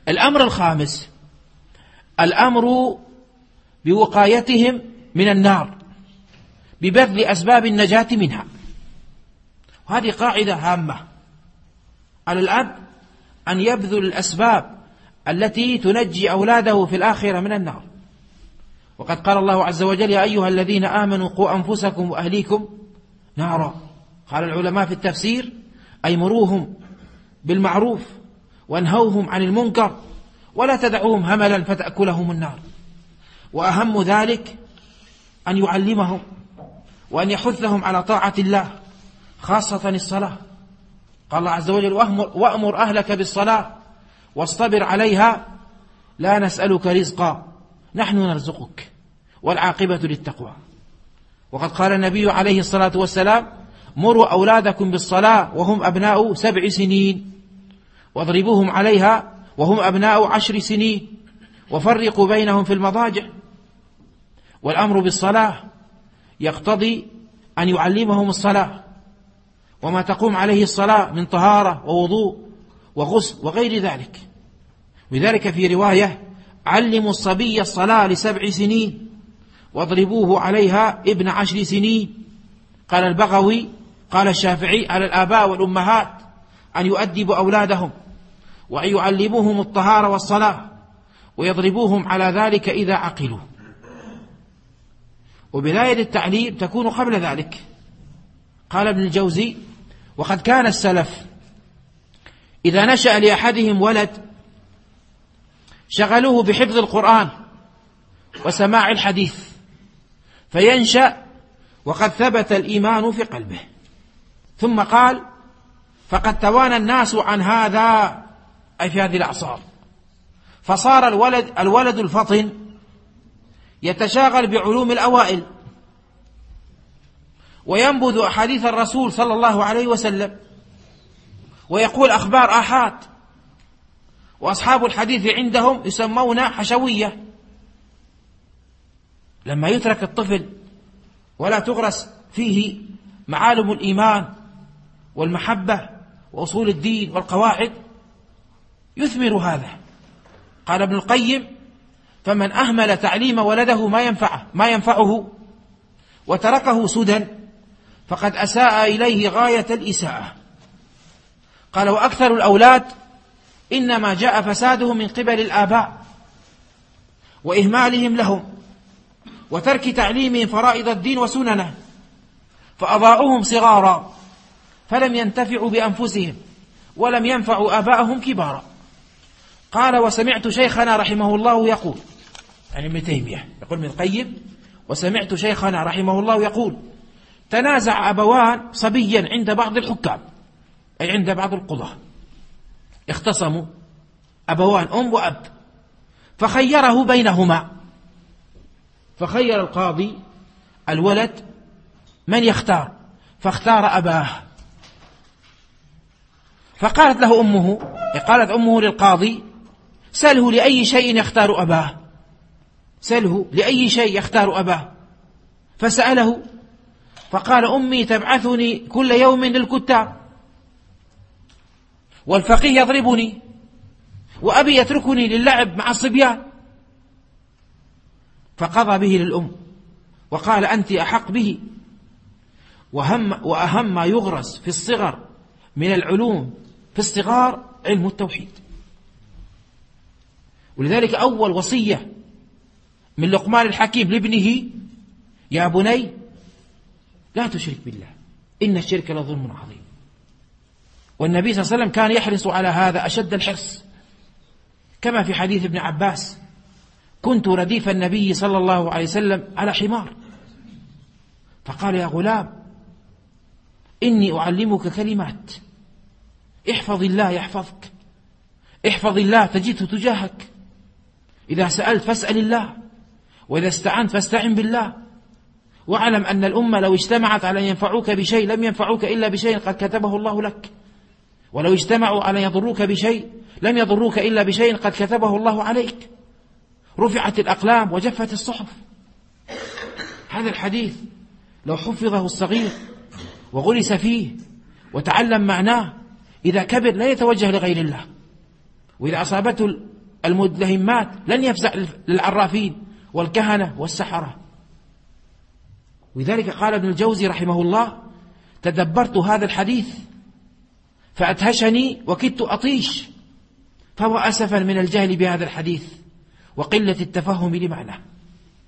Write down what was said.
الأمر الخامس الأمر بوقايتهم من النار ببذل أسباب النجاة منها. وهذه قاعدة هامة على الأب أن يبذل الأسباب التي تنجي أولاده في الآخرة من النار. وقد قال الله عز وجل: يا أيها الذين آمنوا قوا أنفسكم وأهليكم نارا. قال العلماء في التفسير: أي مروهم بالمعروف وانهوهم عن المنكر ولا تدعوهم هملا فتأكلهم النار. وأهم ذلك أن يعلمهم وأن يحثهم على طاعة الله، خاصة الصلاة. قال الله عز وجل: وأمر أهلك بالصلاة واصطبر عليها لا نسألك رزقا نحن نرزقك والعاقبة للتقوى. وقد قال النبي عليه الصلاة والسلام: مروا أولادكم بالصلاة وهم أبناء 7 سنين واضربوهم عليها وهم أبناء 10 سنين وفرقوا بينهم في المضاجع. والأمر بالصلاة يقتضي أن يعلمهم الصلاة وما تقوم عليه الصلاة من طهارة ووضوء وغسل وغير ذلك. لذلك في رواية: علموا الصبي الصلاة ل7 سنين واضربوه عليها ابن 10 سنين. قال البغوي: قال الشافعي: على الآباء والأمهات أن يؤدبوا أولادهم وأن يعلموهم الطهارة والصلاة ويضربوهم على ذلك إذا عقلوا. وبداية التعليم تكون قبل ذلك. قال ابن الجوزي: وقد كان السلف إذا نشأ لأحدهم ولد شغلوه بحفظ القرآن وسماع الحديث فينشأ وقد ثبت الإيمان في قلبه. ثم قال: فقد توانى الناس عن هذا، أي في هذه الأعصار، فصار الولد الفطن يتشاغل بعلوم الأوائل وينبذ أحاديث الرسول صلى الله عليه وسلم ويقول أخبار آحاد، وأصحاب الحديث عندهم يسمون حشوية. لما يترك الطفل ولا تغرس فيه معالم الإيمان والمحبة وأصول الدين والقواعد يثمر هذا. قال ابن القيم: فمن أهمل تعليم ولده ما ينفعه وتركه سدى فقد أساء إليه غاية الإساءة. قال: وأكثر الأولاد إنما جاء فساده من قبل الآباء وإهمالهم لهم وترك تعليمهم فرائض الدين وسننه، فأضاعوهم صغارا فلم ينتفعوا بأنفسهم ولم ينفعوا آباءهم كبارا. قال: وسمعت شيخنا رحمه الله يقول، يعني ابن تيمية يقول ابن القيم: وسمعت شيخنا رحمه الله يقول: تنازع أبوان صبيا عند بعض الحكام، أي عند بعض القضاة، اختصموا أبوان أم وأب فخيره بينهما، فخير القاضي الولد من يختار فاختار أباه. فقالت له أمه، قالت أمه للقاضي: سله لأي شيء يختار أباه، سله لأي شيء يختار أباه. فسأله فقال: أمي تبعثني كل يوم للكتاب، والفقيه يضربني، وأبي يتركني للعب مع الصبيان. فقضى به للأم وقال: أنت أحق به. وأهم ما يغرس في الصغر من العلوم في الصغار علم التوحيد. ولذلك أول وصية من لقمان الحكيم لابنه: يا بني لا تشرك بالله إن الشرك لظلم عظيم. والنبي صلى الله عليه وسلم كان يحرص على هذا أشد الحرص، كما في حديث ابن عباس: كنت رديف النبي صلى الله عليه وسلم على حمار، فقال: يا غلام إني أعلمك كلمات، احفظ الله يحفظك، احفظ الله تجده تجاهك، إذا سألت فاسأل الله، وإذا استعنت فاستعن بالله، واعلم أن الأمة لو اجتمعت على أن ينفعوك بشيء لم ينفعوك إلا بشيء قد كتبه الله لك، ولو اجتمعوا على أن يضروك بشيء لم يضروك إلا بشيء قد كتبه الله عليك. رفعت الأقلام وجفت الصحف. هذا الحديث لو حفظه الصغير وغرس فيه وتعلم معناه، إذا كبر لا يتوجه لغير الله، وإذا أصابته المدلهمات لن يفزع للعرافين والكهنة والسحرة. ولذلك قال ابن الجوزي رحمه الله: تدبرت هذا الحديث فأدهشني وكدت أطيش، فهو أسفا من الجهل بهذا الحديث وقلة التفهم لمعناه.